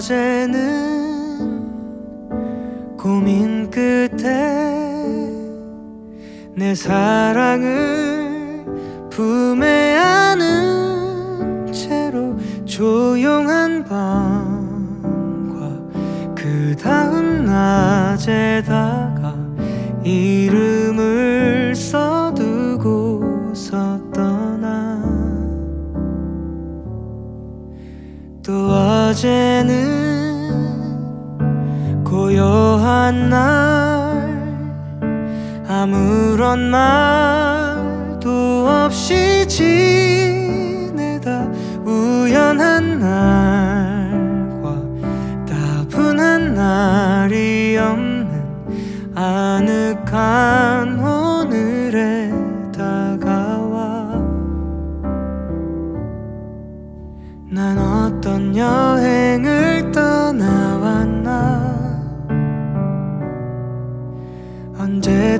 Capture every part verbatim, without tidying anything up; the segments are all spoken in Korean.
어제는 고민 끝에 내 사랑을 품에 안은 채로 조용한 밤과 그 다음 낮에다가 이름을 써두고서 떠나. 또 어제는 고요한 날 아무런 말도 없이 지내다 우연한 날과 따분한 날이 없는 아늑한 오늘에 다가와. 난 어떤 여행을 떠나왔나, 언제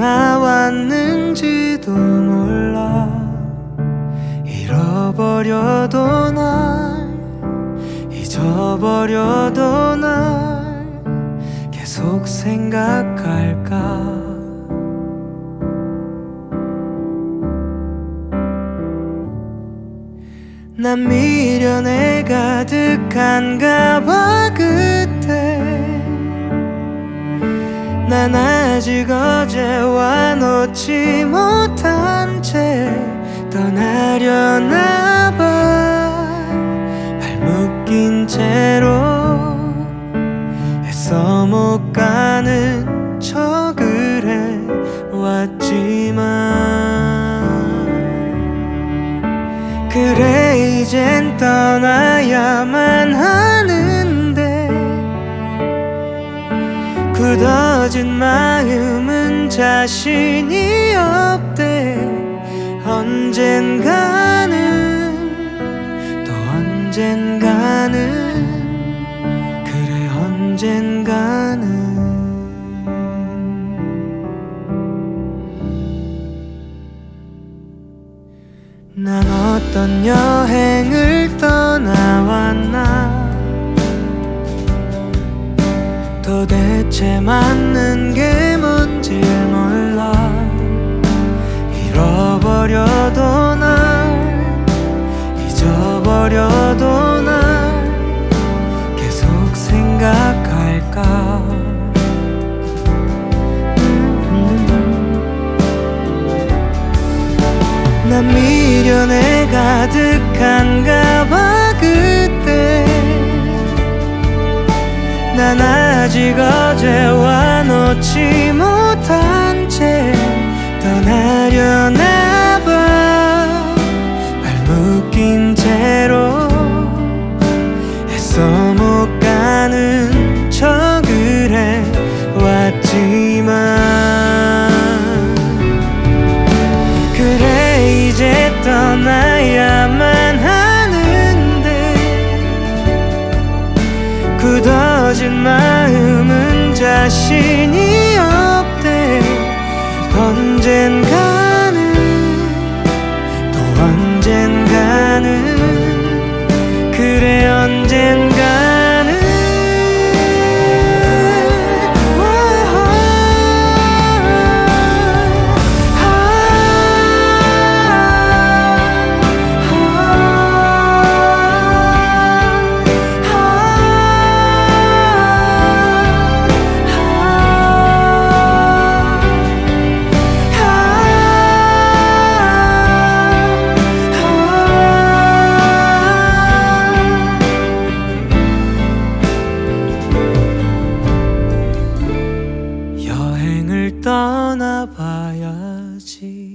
떠나왔는지도 몰라. 잃어버려도 날, 잊어버려도 날 계속 생각할까. 난 미련에 가득한가 봐. 그때 난 아직 어제와 놓지 못한 채 떠나려나 봐. 발 묶인 채로 애써 못 가는 척을 해왔지만, 그래 이젠 떠나야만 하는데 굳어진 마음은 자신이 없대. 언젠가는, 또 언젠가는, 그래 언젠가는. 난 어떤 여행을 떠나왔나, 도대체 맞는 게 뭔지 몰라. 잃어버려도 날, 잊어버려도 날 계속 생각할까. 난 미련에 가득한가 봐. 그때 난 아직 어제와 놓지 못한 채 떠나려나 봐. 발 묶인 채로 애써 못 가는 척을 해왔지만, 그래 이제 떠나야만 하는데 굳어진 마음은 자신이 없대. 언젠가는, 또 언젠가는, 그래 언젠가는. 여행을 떠나봐야지.